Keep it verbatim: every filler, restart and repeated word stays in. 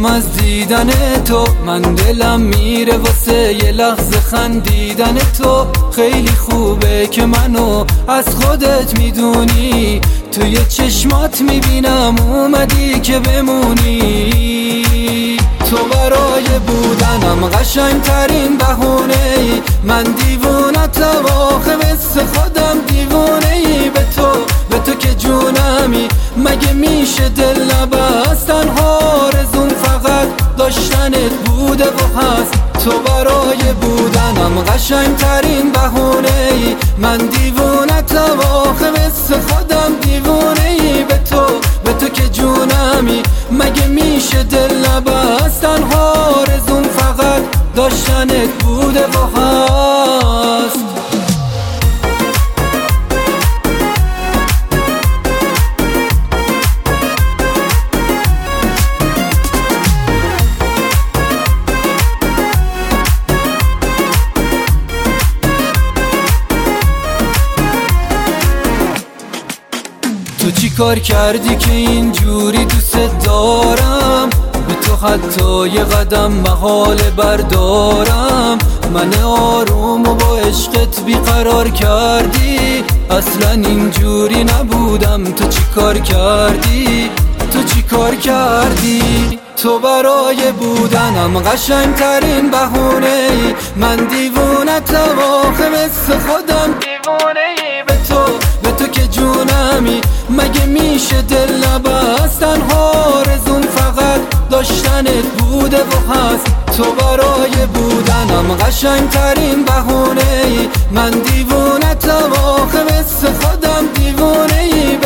از دیدن تو، من دلم میره واسه یه لحظه خندیدن تو. خیلی خوبه که منو از خودت میدونی، توی چشمات میبینم اومدی که بمونی. تو برای بودنم قشنگ ترین بهونه ای، من دیوونتم آخه مثل خودم دیوونه ای. به تو به تو که جونمی، مگه میشه دل نبست؟ تنها آرزوم فقط داشتنت بوده و هست. تو برای بودنم قشنگ ترین بهونه ای، من دیوونتم آخه مثل خودم دیوونه ای. به تو به تو که جونمی، مگه میشه دل نبست؟ تنها آرزوم فقط داشتنت بوده و هست. تو چی کار کردی که اینجوری دوست دارم؟ به تو حتی یه قدم محال بردارم. من آروم و با عشقت بیقرار کردی، اصلا اینجوری نبودم. تو چی کار کردی؟ تو چی کار کردی؟ تو برای بودنم قشنگ ترین بهونه ای، من دیوونتم آخه مثل خودم دیوونه ای. به تو به تو که جونمی، مگه میشه دل نبست؟ تنها آرزوم فقط داشتنت بوده و هست. تو برای بودنم قشنگ ترین بهونه ای، من دیوونتم آخه مثل خودم دیوونه ای.